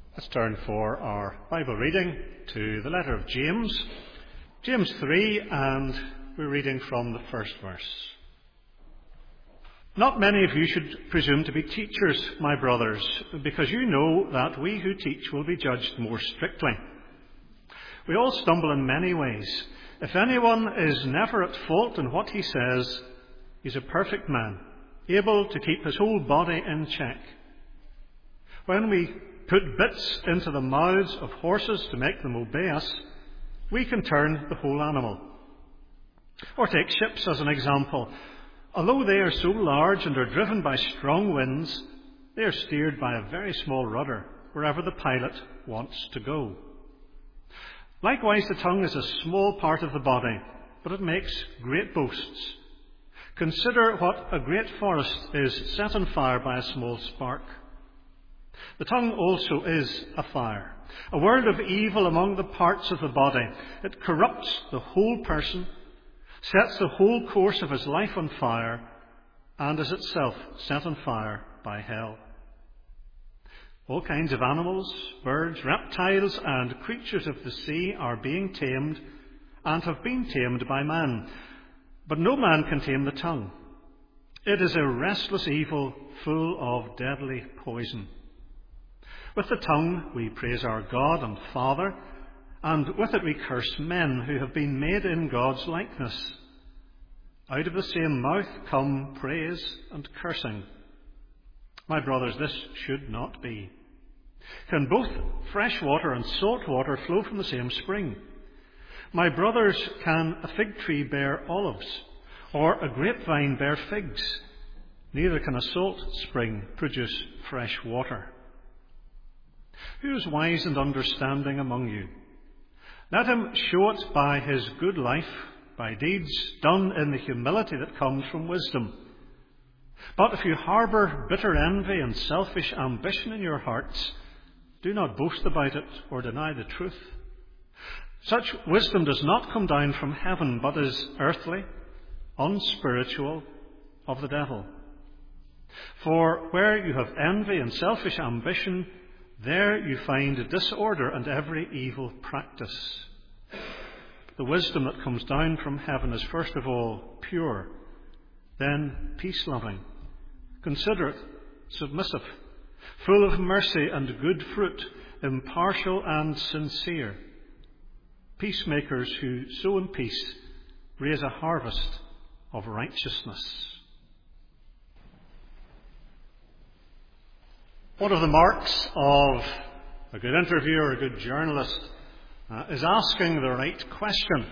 Let's turn for our Bible reading to the letter of James. James 3, and we're reading from the first verse. Not many of you should presume to be teachers, my brothers, because you know that we who teach will be judged more strictly. We all stumble in many ways. If anyone is never at fault in what he says, he's a perfect man, able to keep his whole body in check. When we put bits into the mouths of horses to make them obey us, we can turn the whole animal. Or take ships as an example. Although they are so large and are driven by strong winds, they are steered by a very small rudder wherever the pilot wants to go. Likewise, the tongue is a small part of the body, but it makes great boasts. Consider what a great forest is set on fire by a small spark. The tongue also is a fire, a world of evil among the parts of the body. It corrupts the whole person, sets the whole course of his life on fire, and is itself set on fire by hell. All kinds of animals, birds, reptiles, and creatures of the sea are being tamed and have been tamed by man. But no man can tame the tongue. It is a restless evil full of deadly poison. With the tongue we praise our God and Father, and with it we curse men who have been made in God's likeness. Out of the same mouth come praise and cursing. My brothers, this should not be. Can both fresh water and salt water flow from the same spring? My brothers, can a fig tree bear olives, or a grapevine bear figs? Neither can a salt spring produce fresh water. Who is wise and understanding among you? Let him show it by his good life, by deeds done in the humility that comes from wisdom. But if you harbour bitter envy and selfish ambition in your hearts, do not boast about it or deny the truth. Such wisdom does not come down from heaven, but is earthly, unspiritual, of the devil. For where you have envy and selfish ambition, there you find disorder and every evil practice. The wisdom that comes down from heaven is first of all pure, then peace-loving, considerate, submissive, full of mercy and good fruit, impartial and sincere. Peacemakers who sow in peace raise a harvest of righteousness. One of the marks of a good interviewer or a good journalist is asking the right question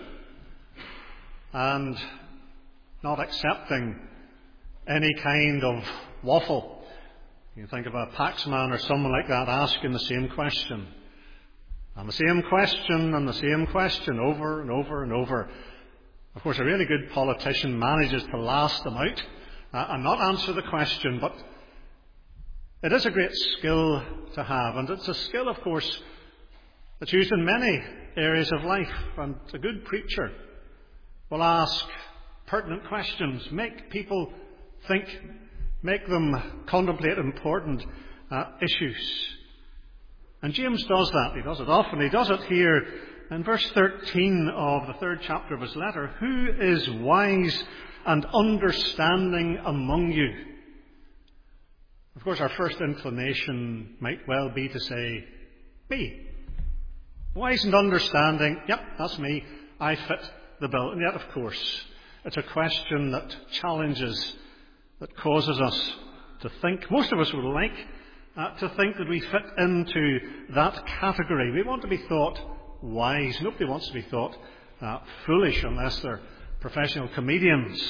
and not accepting any kind of waffle. You think of a paxman or someone like that asking the same question, and the same question, and the same question over and over and over. Of course, a really good politician manages to last them out and not answer the question, but it is a great skill to have, and it's a skill, of course, that's used in many areas of life. And a good preacher will ask pertinent questions, make people think, make them contemplate important issues. And James does that. He does it often. He does it here in verse 13 of the 3rd chapter of his letter. Who is wise and understanding among you? Of course, our first inclination might well be to say, me. Wise and understanding, yep, that's me. I fit the bill. And yet, of course, it's a question that challenges, that causes us to think. Most of us would like to think that we fit into that category. We want to be thought wise. Nobody wants to be thought foolish unless they're professional comedians.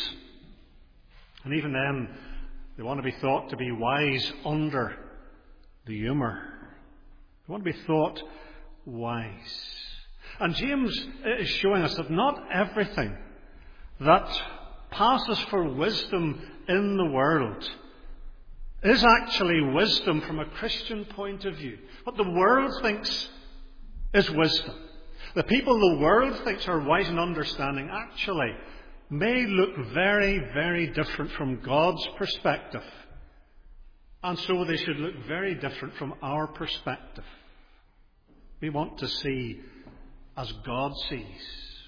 And even then, they want to be thought to be wise under the humour. They want to be thought wise. And James is showing us that not everything that passes for wisdom in the world is actually wisdom from a Christian point of view. What the world thinks is wisdom. The people the world thinks are wise and understanding actually may look very, very different from God's perspective. And so they should look very different from our perspective. We want to see as God sees.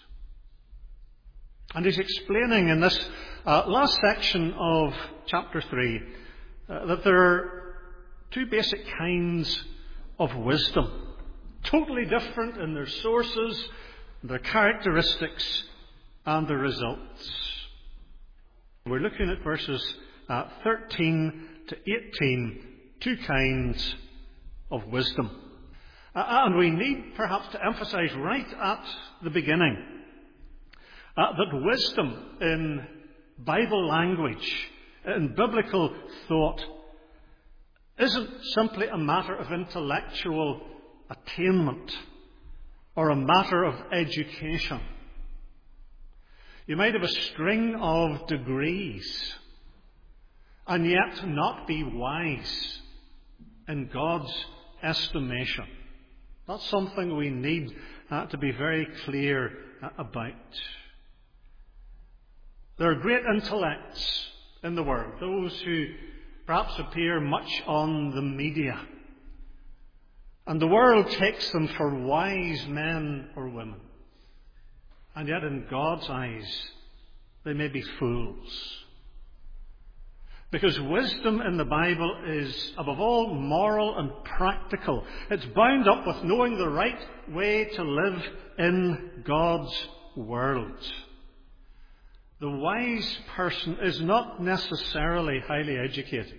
And he's explaining in this last section of chapter 3 that there are two basic kinds of wisdom, totally different in their sources, their characteristics, and their results. We're looking at verses 13 to 18, two kinds of wisdom. And we need perhaps to emphasize right at the beginning that wisdom in Bible language, in biblical thought, isn't simply a matter of intellectual attainment or a matter of education. You might have a string of degrees and yet not be wise in God's estimation. That's something we need to be very clear about. There are great intellects in the world, those who perhaps appear much on the media. And the world takes them for wise men or women. And yet in God's eyes, they may be fools. Because wisdom in the Bible is, above all, moral and practical. It's bound up with knowing the right way to live in God's world. The wise person is not necessarily highly educated.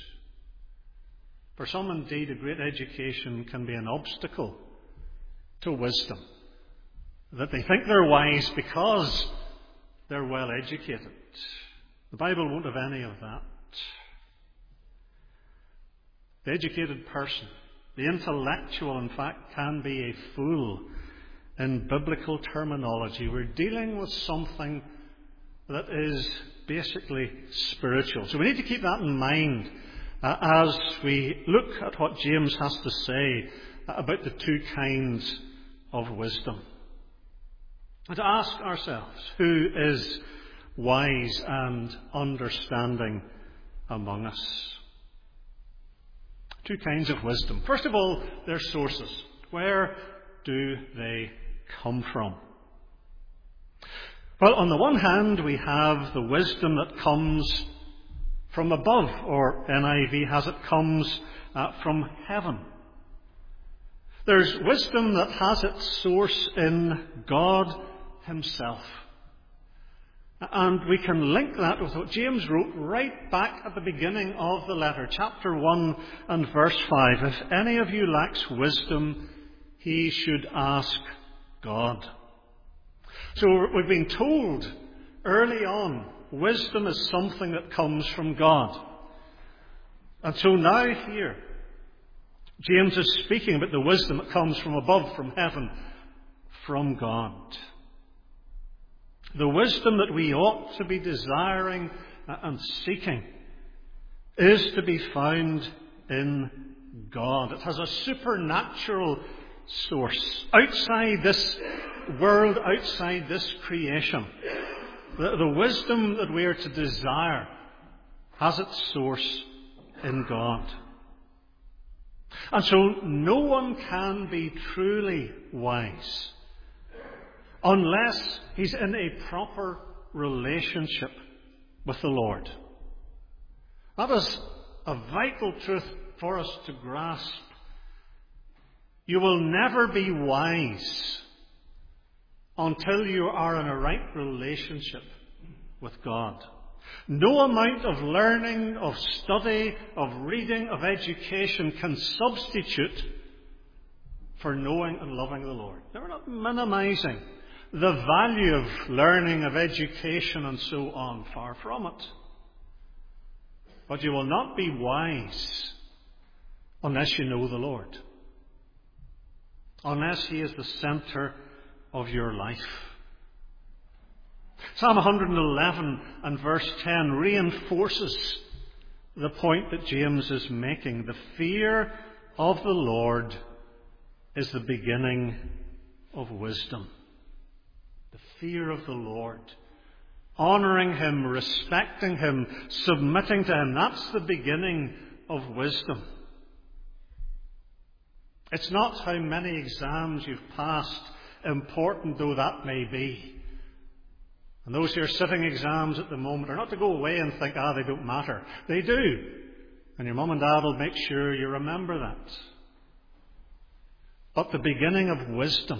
For some, indeed, a great education can be an obstacle to wisdom. That they think they're wise because they're well educated. The Bible won't have any of that. The educated person, the intellectual, in fact, can be a fool in biblical terminology. We're dealing with something that is basically spiritual. So we need to keep that in mind as we look at what James has to say about the two kinds of wisdom. And to ask ourselves, who is wise and understanding among us? Two kinds of wisdom. First of all, their sources. Where do they come from? Well, on the one hand, we have the wisdom that comes from above, or NIV has it comes from heaven. There's wisdom that has its source in God Himself. And we can link that with what James wrote right back at the beginning of the letter, chapter 1 and verse 5. If any of you lacks wisdom, he should ask God. So we've been told early on, wisdom is something that comes from God. And so now here, James is speaking about the wisdom that comes from above, from heaven, from God. The wisdom that we ought to be desiring and seeking is to be found in God. It has a supernatural source outside this world, outside this creation. The wisdom that we are to desire has its source in God. And so no one can be truly wise unless he's in a proper relationship with the Lord. That is a vital truth for us to grasp. You will never be wise until you are in a right relationship with God. No amount of learning, of study, of reading, of education can substitute for knowing and loving the Lord. Now, we're not minimizing the value of learning, of education, and so on. Far from it. But you will not be wise unless you know the Lord. Unless He is the center of your life. Psalm 111 and verse 10 reinforces the point that James is making. The fear of the Lord is the beginning of wisdom. The fear of the Lord. Honouring Him, respecting Him, submitting to Him. That's the beginning of wisdom. It's not how many exams you've passed, important though that may be. And those who are sitting exams at the moment are not to go away and think, they don't matter. They do. And your mum and dad will make sure you remember that. But the beginning of wisdom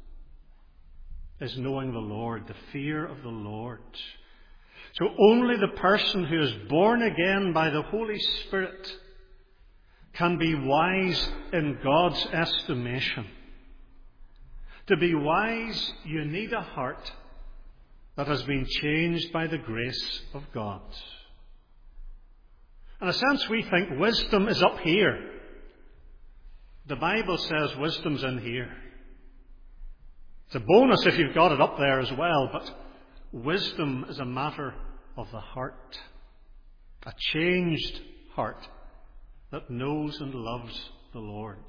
is knowing the Lord, the fear of the Lord. So only the person who is born again by the Holy Spirit can be wise in God's estimation. To be wise, you need a heart that has been changed by the grace of God. In a sense, we think wisdom is up here. The Bible says wisdom's in here. It's a bonus if you've got it up there as well, but wisdom is a matter of the heart. A changed heart that knows and loves the Lord.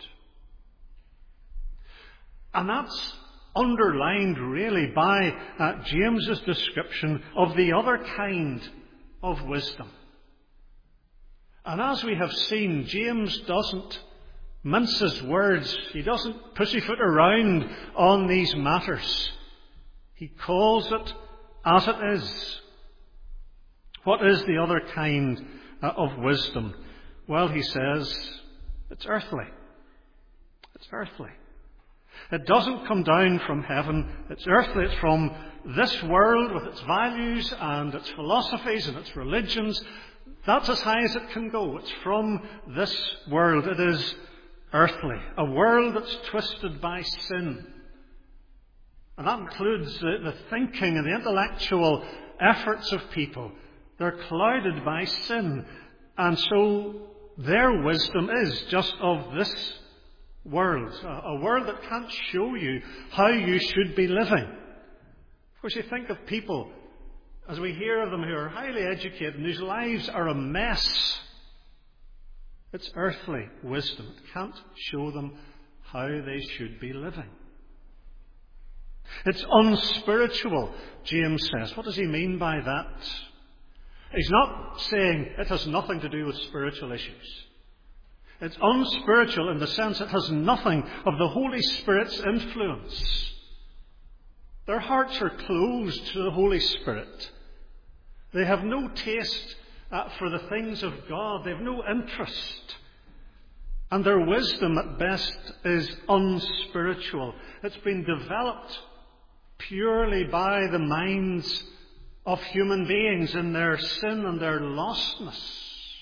And that's underlined really by James's description of the other kind of wisdom. And as we have seen, James doesn't mince his words. He doesn't pussyfoot around on these matters. He calls it as it is. What is the other kind of wisdom? Well, he says, it's earthly. It's earthly. It doesn't come down from heaven. It's earthly. It's from this world with its values and its philosophies and its religions. That's as high as it can go. It's from this world. It is earthly. A world that's twisted by sin. And that includes the thinking and the intellectual efforts of people. They're clouded by sin. And so their wisdom is just of this world. A world that can't show you how you should be living. Of course, you think of people, as we hear of them, who are highly educated and whose lives are a mess. It's earthly wisdom. It can't show them how they should be living. It's unspiritual, James says. What does he mean by that? He's not saying it has nothing to do with spiritual issues. It's unspiritual in the sense it has nothing of the Holy Spirit's influence. Their hearts are closed to the Holy Spirit. They have no taste for the things of God. They have no interest. And their wisdom at best is unspiritual. It's been developed purely by the minds of human beings in their sin and their lostness.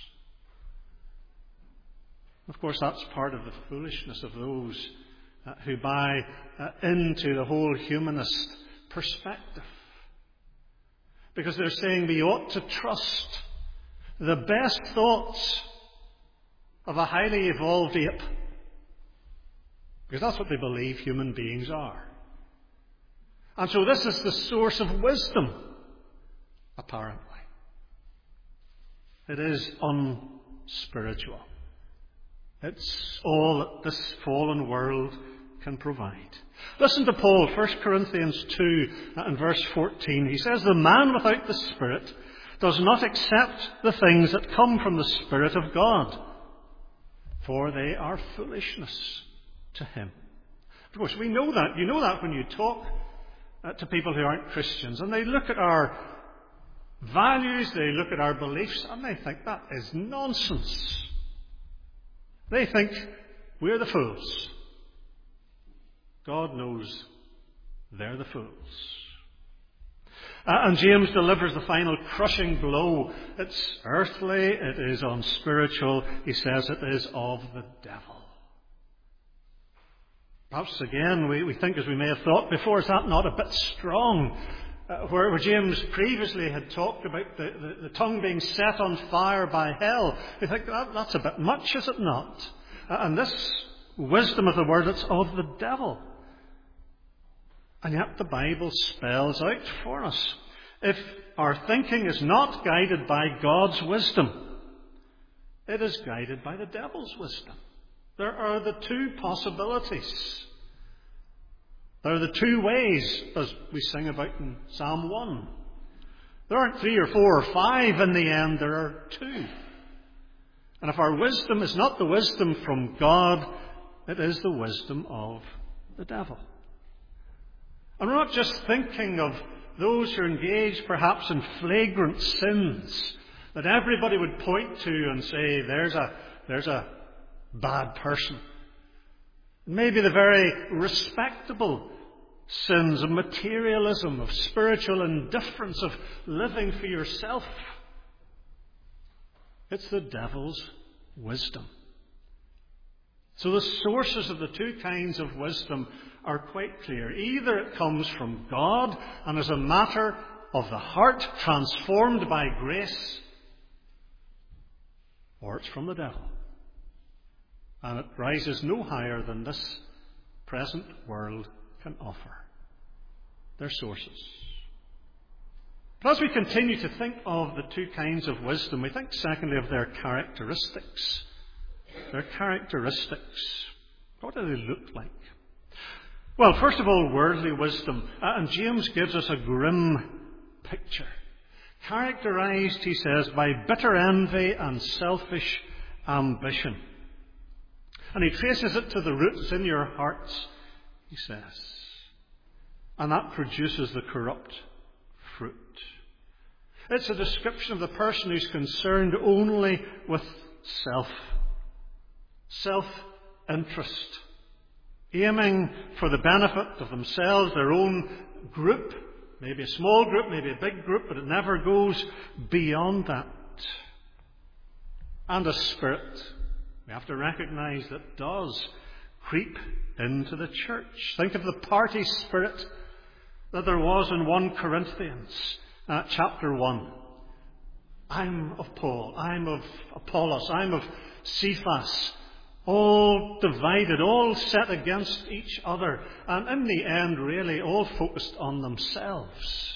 Of course, that's part of the foolishness of those who buy into the whole humanist perspective. Because they're saying we ought to trust the best thoughts of a highly evolved ape. Because that's what they believe human beings are. And so this is the source of wisdom, apparently. It is unspiritual. It's all that this fallen world can provide. Listen to Paul, 1 Corinthians 2 and verse 14. He says, "The man without the Spirit does not accept the things that come from the Spirit of God, for they are foolishness to him." Of course, we know that. You know that when you talk to people who aren't Christians, and they look at our values, they look at our beliefs, and they think that is nonsense. They think we're the fools. God knows they're the fools. And James delivers the final crushing blow. It's earthly, it is unspiritual. He says it is of the devil. Perhaps again we think, as we may have thought before, is that not a bit strong? Where James previously had talked about the tongue being set on fire by hell. We think that's a bit much, is it not? And this wisdom of the word, it's of the devil. And yet the Bible spells out for us. If our thinking is not guided by God's wisdom, it is guided by the devil's wisdom. There are the two possibilities. There are the two ways, as we sing about in Psalm 1. There aren't 3 or 4 or 5 in the end, there are 2. And if our wisdom is not the wisdom from God, It is the wisdom of the devil. And we're not just thinking of those who are engaged perhaps in flagrant sins that everybody would point to and say, there's a bad person. Maybe the very respectable sins of materialism, of spiritual indifference, of living for yourself. It's the devil's wisdom. So the sources of the two kinds of wisdom are quite clear. Either it comes from God and is a matter of the heart transformed by grace, or it's from the devil. And it rises no higher than this present world can offer. Their sources. But as we continue to think of the two kinds of wisdom, we think secondly of their characteristics. Their characteristics. What do they look like? Well, first of all, worldly wisdom. And James gives us a grim picture. Characterized, he says, by bitter envy and selfish ambition. And he traces it to the roots in your hearts, he says. And that produces the corrupt fruit. It's a description of the person who's concerned only with self-interest, aiming for the benefit of themselves, their own group, maybe a small group, maybe a big group, but it never goes beyond that. And a spirit, we have to recognize, that does creep into the church. Think of the party spirit that there was in 1 Corinthians chapter 1. I'm of Paul, I'm of Apollos, I'm of Cephas. All divided, all set against each other, and in the end, really, all focused on themselves.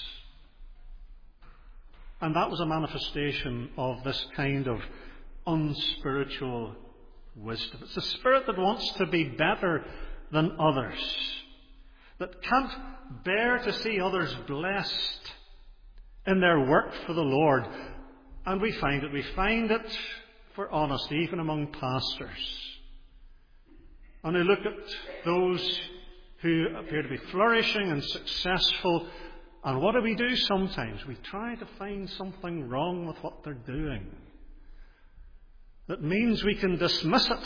And that was a manifestation of this kind of unspiritual wisdom. It's a spirit that wants to be better than others, that can't bear to see others blessed in their work for the Lord. And we find it, for honesty, even among pastors. And we look at those who appear to be flourishing and successful, and what do? Sometimes we try to find something wrong with what they're doing. That means we can dismiss it.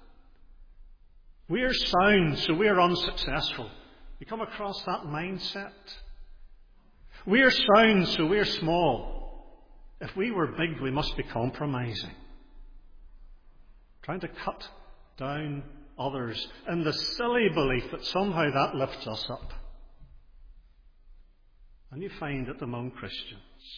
We are sound, so we are unsuccessful. You come across that mindset? We are sound, so we are small. If we were big, we must be compromising. Trying to cut down others in the silly belief that somehow that lifts us up. And you find it among Christians.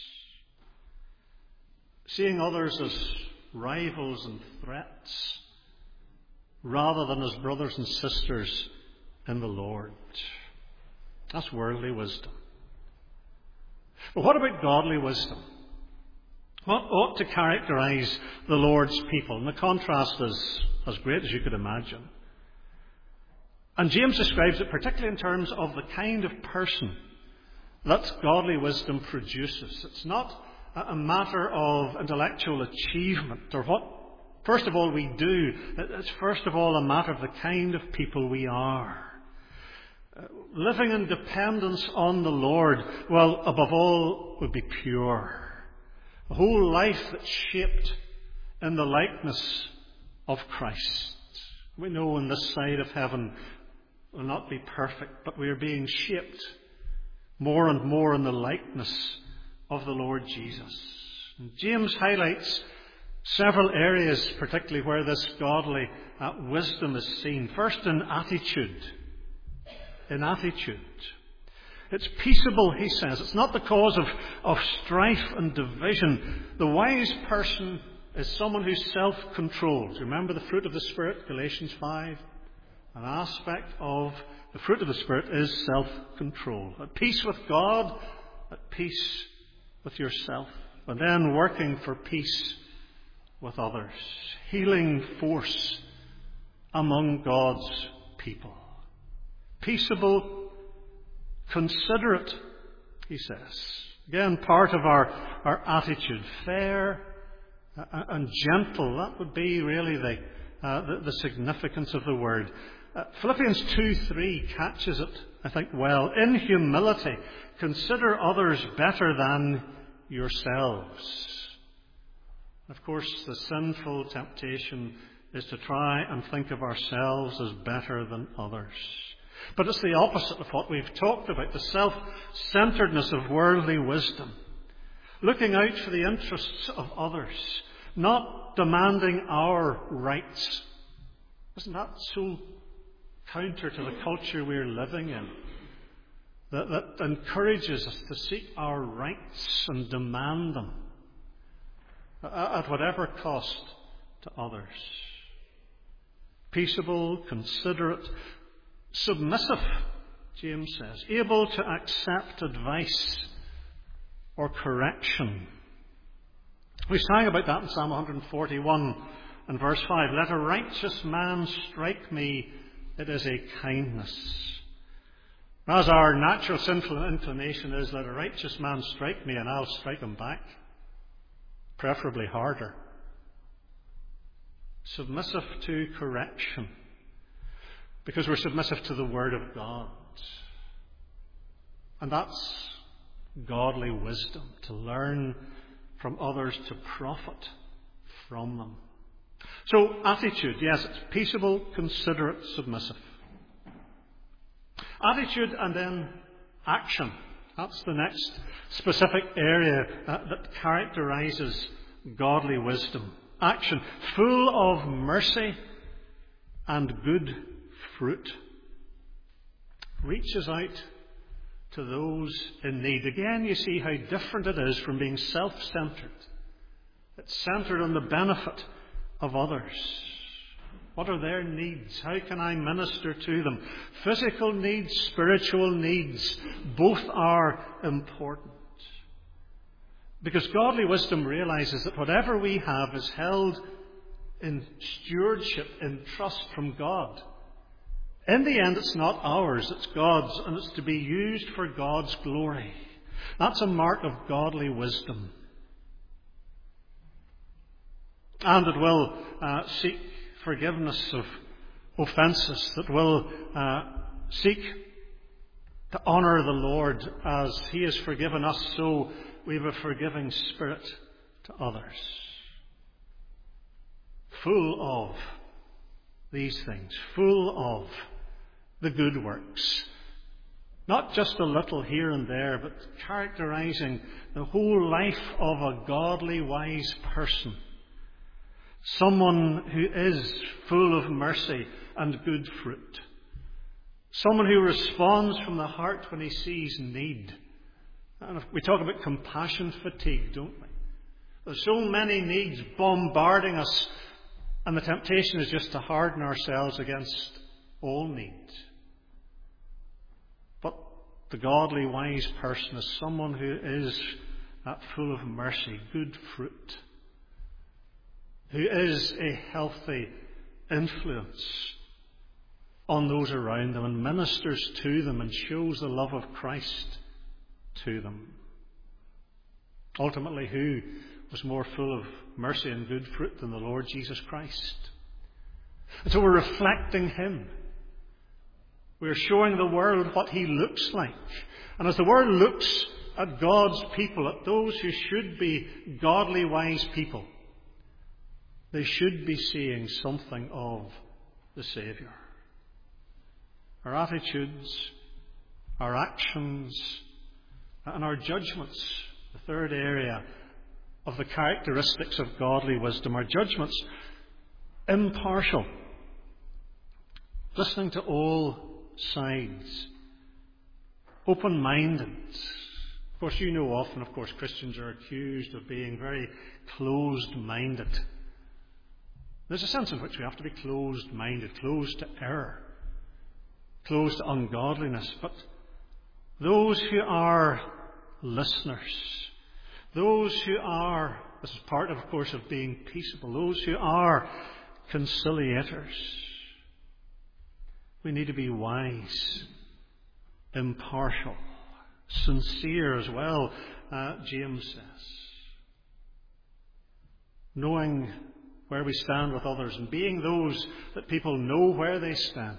Seeing others as rivals and threats rather than as brothers and sisters in the Lord. That's worldly wisdom. But what about godly wisdom? What ought to characterize the Lord's people? And the contrast is as great as you could imagine. And James describes it particularly in terms of the kind of person that godly wisdom produces. It's not a matter of intellectual achievement or what, first of all, we do. It's first of all a matter of the kind of people we are. Living in dependence on the Lord, well, above all, would be pure. A whole life that's shaped in the likeness of Christ. We know on this side of heaven will not be perfect, but we are being shaped more and more in the likeness of the Lord Jesus. And James highlights several areas, particularly where this godly wisdom is seen. First, in attitude. In attitude. It's peaceable, he says. It's not the cause of strife and division. The wise person is someone who's self-controlled. Remember the fruit of the Spirit, Galatians 5? An aspect of the fruit of the Spirit is self-control. At peace with God, at peace with yourself, and then working for peace with others. Healing force among God's people. Peaceable, considerate, he says. Again, part of our attitude. Fair and gentle. That would be really the significance of the word. Philippians 2:3 catches it, I think, well. In humility, consider others better than yourselves. Of course, the sinful temptation is to try and think of ourselves as better than others. But it's the opposite of what we've talked about, the self-centeredness of worldly wisdom. Looking out for the interests of others, not demanding our rights. Isn't that so counter to the culture we're living in? That encourages us to seek our rights and demand them at whatever cost to others. Peaceable, considerate, submissive, James says, able to accept advice or correction. We sang about that in Psalm 141 and verse 5. Let a righteous man strike me, it is a kindness. As our natural sinful inclination is, let a righteous man strike me and I'll strike him back. Preferably harder. Submissive to correction. Because we're submissive to the Word of God. And that's godly wisdom, to learn from others, to profit from them. So, attitude, yes, it's peaceable, considerate, submissive. Attitude and then action. That's the next specific area that characterizes godly wisdom. Action, full of mercy and good fruit. Reaches out to those in need. Again, you see how different it is from being self-centered. It's centered on the benefit of others. What are their needs? How can I minister to them? Physical needs, spiritual needs, both are important. Because godly wisdom realizes that whatever we have is held in stewardship, in trust from God. In the end, it's not ours, it's God's, and it's to be used for God's glory. That's a mark of godly wisdom. And it will seek forgiveness of offences, that will seek to honour the Lord as He has forgiven us, so we have a forgiving spirit to others. Full of these things, full of the good works. Not just a little here and there, but characterising the whole life of a godly, wise person. Someone who is full of mercy and good fruit. Someone who responds from the heart when he sees need. And we talk about compassion fatigue, don't we? There's so many needs bombarding us, and the temptation is just to harden ourselves against all needs. But the godly, wise person is someone who is full of mercy, good fruit, who is a healthy influence on those around them and ministers to them and shows the love of Christ to them. Ultimately, who was more full of mercy and good fruit than the Lord Jesus Christ? And so we're reflecting Him. We're showing the world what He looks like. And as the world looks at God's people, at those who should be godly, wise people, they should be seeing something of the Saviour. Our attitudes, our actions, and our judgments, the third area of the characteristics of godly wisdom. Our judgments, impartial, listening to all sides, open-minded. Of course, you know often, Christians are accused of being very closed-minded. There's a sense in which we have to be closed-minded, closed to error, closed to ungodliness. But those who are listeners, those who are, this is part of course of being peaceable, those who are conciliators, we need to be wise, impartial, sincere as well, James says. Knowing where we stand with others, and being those that people know where they stand.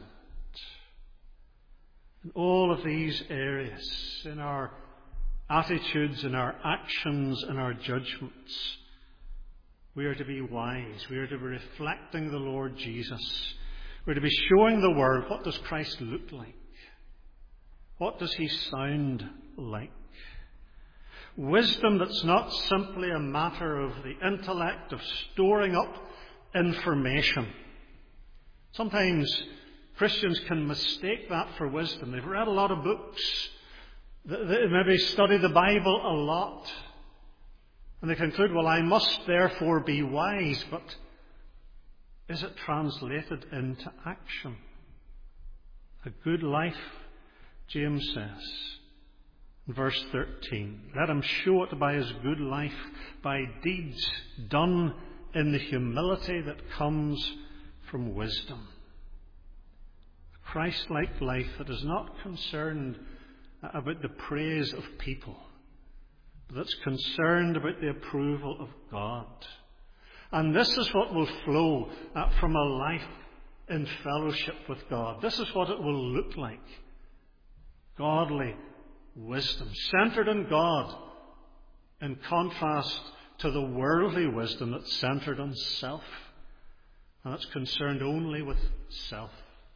In all of these areas, in our attitudes, in our actions, in our judgments, we are to be wise. We are to be reflecting the Lord Jesus. We are to be showing the world, what does Christ look like? What does he sound like? Wisdom that's not simply a matter of the intellect, of storing up information. Sometimes Christians can mistake that for wisdom. They've read a lot of books. They maybe study the Bible a lot. And they conclude, well, I must therefore be wise. But is it translated into action? A good life, James says in verse 13, let him show it by his good life, by deeds done in the humility that comes from wisdom. A Christ-like life that is not concerned about the praise of people, but that's concerned about the approval of God. And this is what will flow from a life in fellowship with God. This is what it will look like. Godly wisdom, centered in God, in contrast to the worldly wisdom that's centered on self, and that's concerned only with self.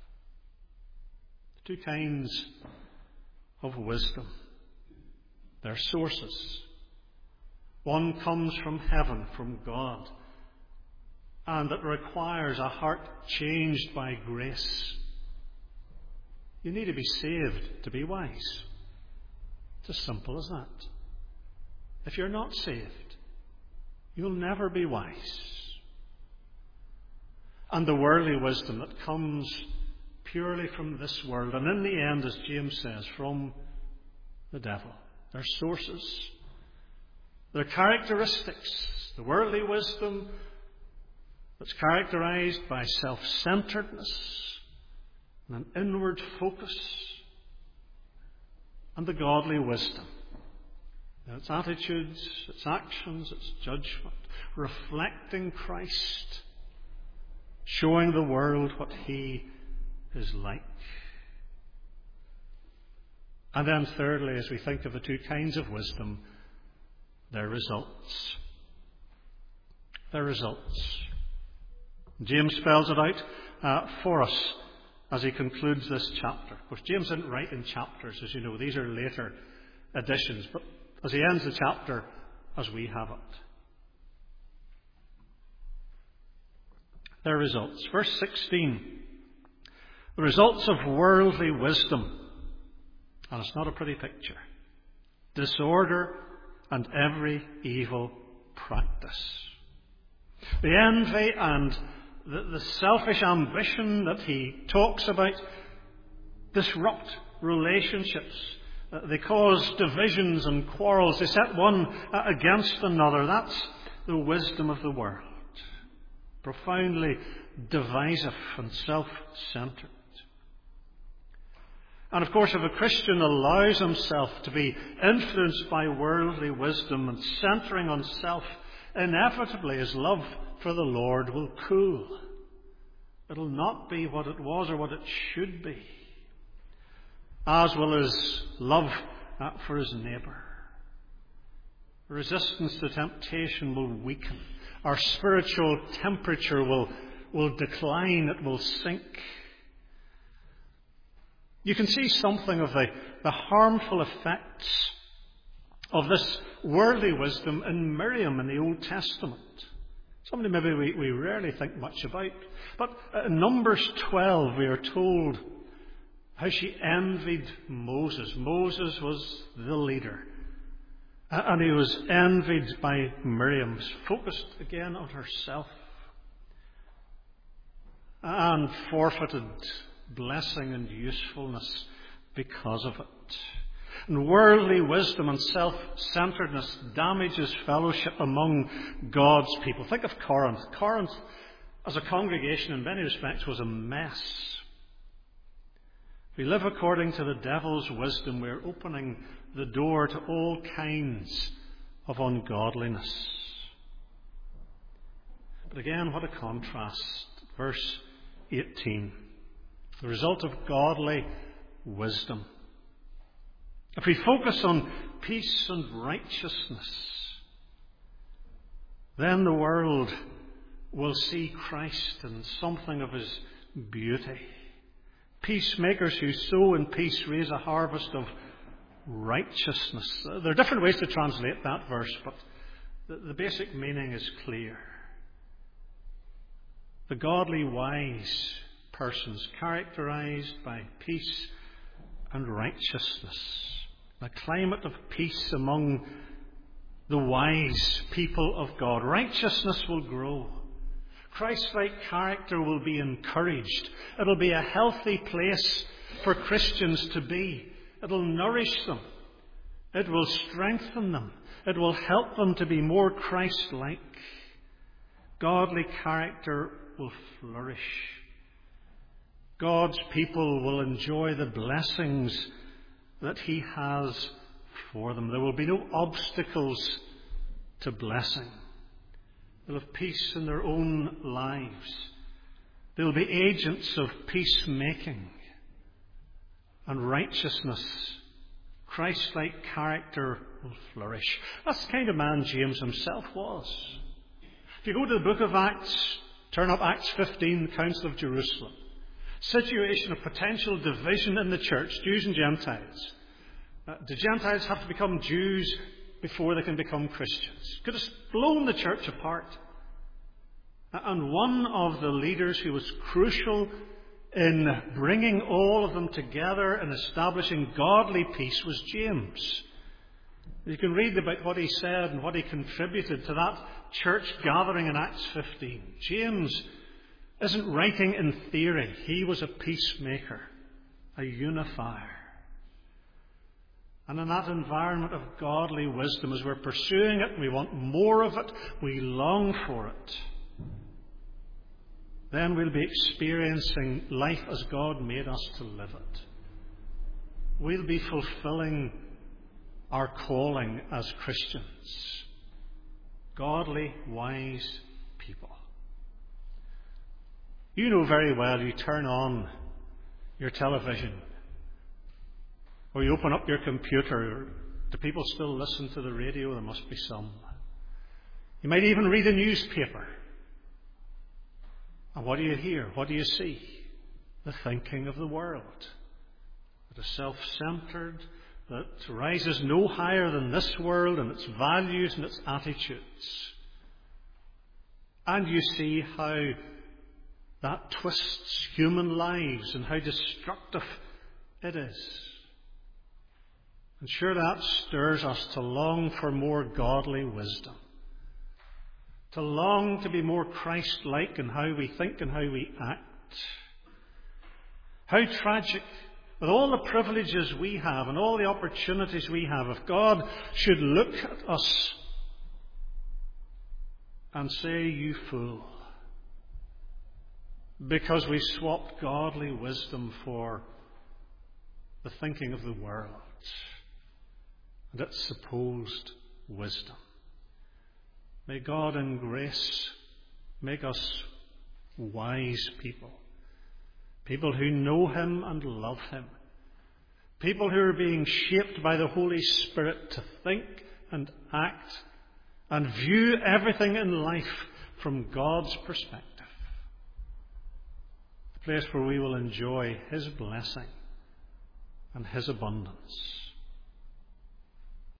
Two kinds of wisdom. They're sources. One comes from heaven, from God, and it requires a heart changed by grace. You need to be saved to be wise. It's as simple as that. If you're not saved, you'll never be wise. And the worldly wisdom that comes purely from this world, and in the end, as James says, from the devil. They're sources. They're characteristics. The worldly wisdom that's characterized by self-centeredness and an inward focus, and the godly wisdom. Its attitudes, its actions, its judgment, reflecting Christ, showing the world what he is like. And then thirdly, as we think of the two kinds of wisdom, their results. Their results. James spells it out for us as he concludes this chapter. Of course, James didn't write in chapters, as you know. These are later additions. But as he ends the chapter, as we have it. Their results. Verse 16. The results of worldly wisdom. And it's not a pretty picture. Disorder and every evil practice. The envy and the selfish ambition that he talks about disrupt relationships. They cause divisions and quarrels. They set one against another. That's the wisdom of the world. Profoundly divisive and self-centered. And of course, if a Christian allows himself to be influenced by worldly wisdom and centering on self, inevitably his love for the Lord will cool. It'll not be what it was or what it should be, as will his love for his neighbour. Resistance to temptation will weaken. Our spiritual temperature will decline. It will sink. You can see something of the harmful effects of this worldly wisdom in Miriam in the Old Testament. Somebody maybe we rarely think much about. But in Numbers 12 we are told how she envied Moses. Moses was the leader. And he was envied by Miriam, focused again on herself, and forfeited blessing and usefulness because of it. And worldly wisdom and self-centeredness damages fellowship among God's people. Think of Corinth. Corinth, as a congregation, in many respects, was a mess. If we live according to the devil's wisdom, we're opening the door to all kinds of ungodliness. But again, what a contrast. Verse 18. The result of godly wisdom. If we focus on peace and righteousness, then the world will see Christ in something of his beauty. Peacemakers who sow in peace raise a harvest of righteousness. There are different ways to translate that verse, but the basic meaning is clear. The godly wise persons characterized by peace and righteousness. A climate of peace among the wise people of God. Righteousness will grow. Christ-like character will be encouraged. It'll be a healthy place for Christians to be. It'll nourish them. It will strengthen them. It will help them to be more Christ-like. Godly character will flourish. God's people will enjoy the blessings that He has for them. There will be no obstacles to blessing. They'll have peace in their own lives. They'll be agents of peacemaking and righteousness. Christ-like character will flourish. That's the kind of man James himself was. If you go to the book of Acts, turn up Acts 15, the Council of Jerusalem. Situation of potential division in the church, Jews and Gentiles. Do Gentiles have to become Jews before they can become Christians? Could have blown the church apart. And one of the leaders who was crucial in bringing all of them together and establishing godly peace was James. You can read about what he said and what he contributed to that church gathering in Acts 15. James isn't writing in theory. He was a peacemaker, a unifier. And in that environment of godly wisdom, as we're pursuing it, we want more of it, we long for it, then we'll be experiencing life as God made us to live it. We'll be fulfilling our calling as Christians. Godly, wise people. You know very well, you turn on your television or you open up your computer. Do people still listen to the radio? There must be some. You might even read a newspaper. And what do you hear? What do you see? The thinking of the world. That is self-centered, that rises no higher than this world and its values and its attitudes. And you see how that twists human lives and how destructive it is. And sure, that stirs us to long for more godly wisdom. To long to be more Christ-like in how we think and how we act. How tragic, with all the privileges we have and all the opportunities we have, if God should look at us and say, "You fool," because we swapped godly wisdom for the thinking of the world and its supposed wisdom. May God in grace make us wise people. People who know Him and love Him. People who are being shaped by the Holy Spirit to think and act and view everything in life from God's perspective. A place where we will enjoy His blessing and His abundance.